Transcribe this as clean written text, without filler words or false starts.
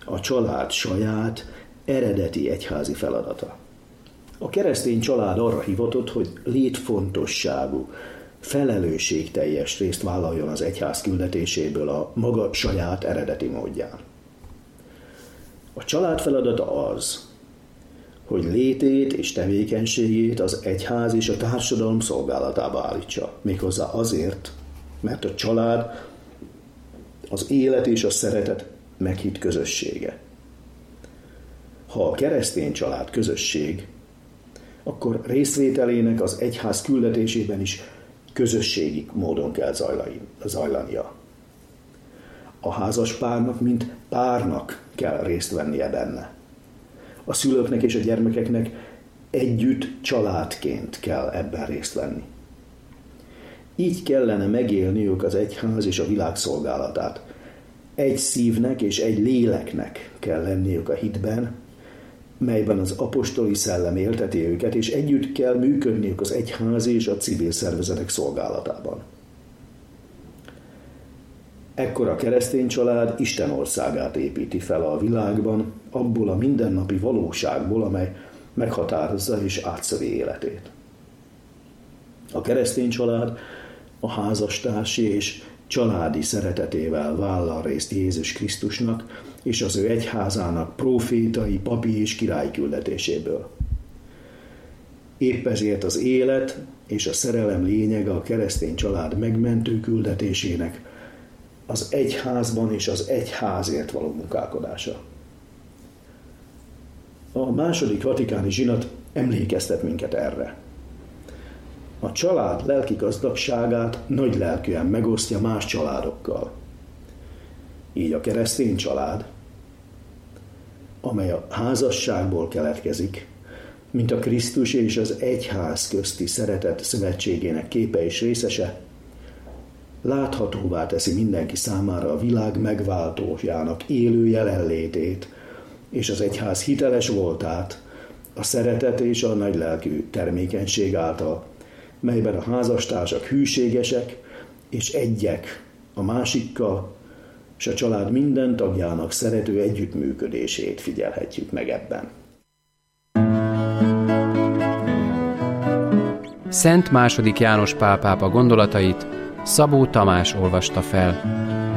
a család saját, eredeti egyházi feladata. A keresztény család arra hivatott, hogy létfontosságú, felelősségteljes részt vállaljon az egyház küldetéséből a maga saját eredeti módján. A család feladata az, hogy létét és tevékenységét az egyház és a társadalom szolgálatába állítsa. Méghozzá azért, mert a család az élet és a szeretet meghitt közössége. Ha a keresztény család közösség, akkor részvételének az egyház küldetésében is közösségi módon kell zajlania. A házas párnak, mint párnak kell részt vennie benne. A szülőknek és a gyermekeknek együtt családként kell ebben részt venni. Így kellene megélniük az egyház és a világ szolgálatát. Egy szívnek és egy léleknek kell lenniük a hitben, melyben az apostoli szellem élteti őket, és együtt kell működniük az egyház és a civil szervezetek szolgálatában. Ekkor a keresztény család Isten országát építi fel a világban, abból a mindennapi valóságból, amely meghatározza és átszövi életét. A keresztény család a házastársi és családi szeretetével vállal részt Jézus Krisztusnak és az ő egyházának prófétai, papi és királyi küldetéséből. Épp ezért az élet és a szerelem lényege a keresztény család megmentő küldetésének az egyházban és az egyházért való munkálkodása. A második vatikáni zsinat emlékeztet minket erre. A család lelki gazdagságát nagylelkűen megosztja más családokkal. Így a keresztény család, amely a házasságból keletkezik, mint a Krisztus és az egyház közti szeretet szövetségének képe és részese, láthatóvá teszi mindenki számára a világ megváltójának élő jelenlétét és az egyház hiteles voltát a szeretet és a nagylelkű termékenység által, melyben a házastársak hűségesek és egyek a másikkal, és a család minden tagjának szerető együttműködését figyelhetjük meg ebben. Szent II. János Pál pápa gondolatait Szabó Tamás olvasta fel.